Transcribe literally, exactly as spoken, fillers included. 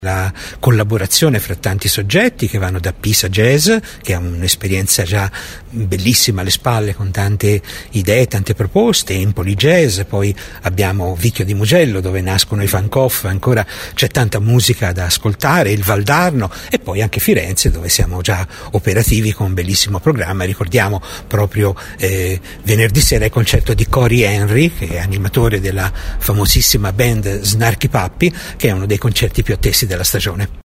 La collaborazione fra tanti soggetti che vanno da Pisa Jazz, che ha un'esperienza già bellissima alle spalle con tante idee, tante proposte, Empoli Jazz, poi abbiamo Vicchio di Mugello dove nascono i Fancoff, ancora c'è tanta musica da ascoltare, il Valdarno e poi anche Firenze dove siamo già operativi con un bellissimo programma. Ricordiamo proprio eh, venerdì sera il concerto di Cory Henry, che è animatore della famosissima band Snarky Puppy, che è uno dei concerti più attesi della stagione.